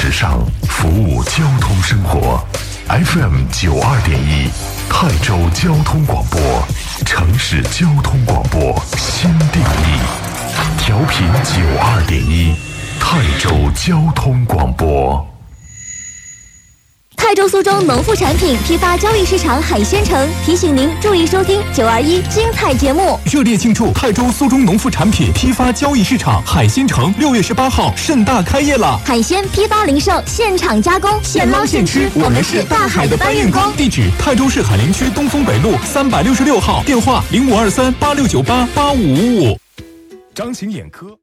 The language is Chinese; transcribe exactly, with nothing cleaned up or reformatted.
时尚，服务交通生活。F M 九二点一，泰州交通广播，城市交通广播新定义。调频九二点一，泰州交通广播。 泰州苏州农副产品批发交易市场海鲜城提醒您注意收听九二一精彩节目， 热烈庆祝泰州苏州农副产品批发交易市场海鲜城六月十八号盛大开业了。 海鲜批发零售，现场加工，现捞现吃，我们是大海的搬运工。 地址：泰州市海陵区东风北路三百六十六号，电话零五二三八六九八八五五五。 张晴眼科。